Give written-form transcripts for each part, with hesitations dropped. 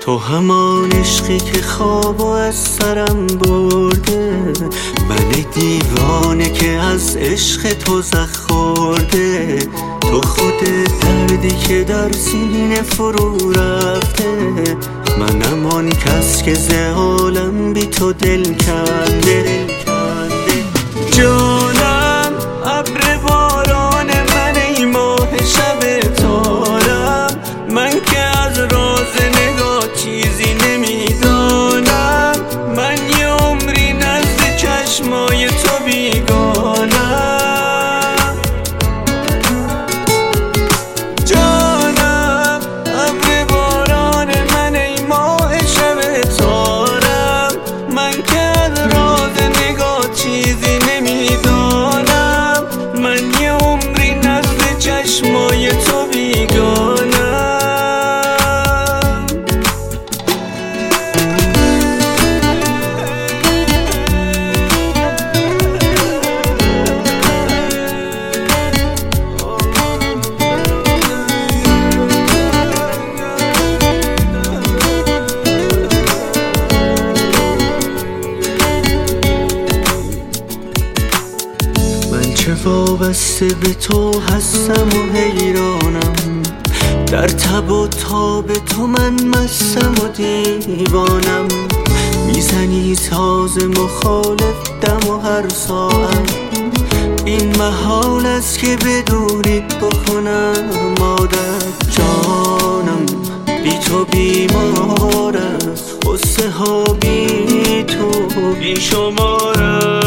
تو همان عشقی که خوابو از سرم برده، من دیوانه که از عشق تو زخم خورده. تو خود دردی که در سینه فرو رفته، منم آن کس که ز عالم بی تو دل کنده. جانم ابر باران من، ای ماه شب تارم، من که از راز نگاه چیزی نمیدانم. من یه عمری نزد چشمای تو بیگانم. جانم ابر باران من، ای ماه شب تارم، من که از راز نگاه چیزی نمیدانم. من یه عمری نزد چشمای تو بیگانم. چه وابسته به تو هستم و حیرانم، در تب و تاب تو من مستم و دیوانم. میزنی ساز مخالف دم و هر ساعت، این محال است که بدونید بکنم عادت. جانم بی تو بیمار است، غصه ها بی تو بی شمار است.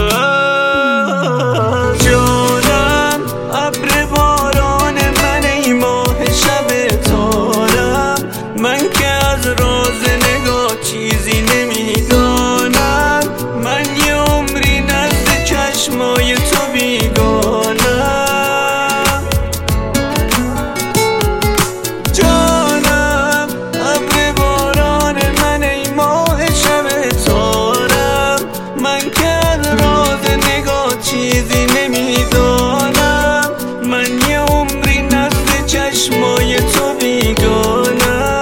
جانم ابر باران من، ای ماه شب تارم، من که از راز نگاه چیزی نمیدانم. من یه عمری نزد چشمای تو بیگانم. جانم ابر باران من، ای ماه شب تارم، من که از راز نگاه چیزی نمیدانم. من یه عمری نزد چشمای تو بیگانم.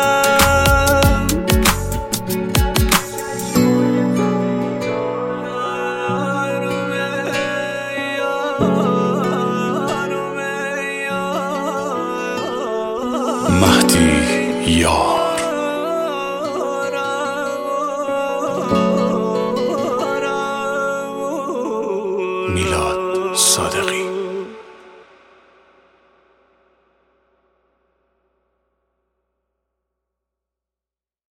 مهدی یار. میلاد صادقی.